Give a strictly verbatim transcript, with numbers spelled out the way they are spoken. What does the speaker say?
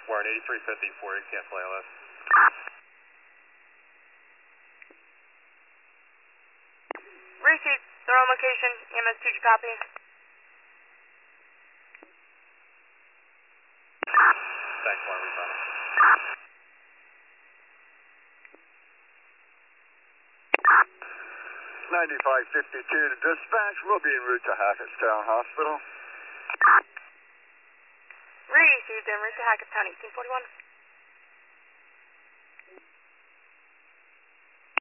Warren eighty-three fifty-four, cancel A L S. Received. They're on location. E M S two, copy. Thanks, Warren, we found it. ninety-five fifty-two to dispatch. We'll be en route to Hackettstown Hospital. Received. En route to Hackettstown, eighteen forty-one.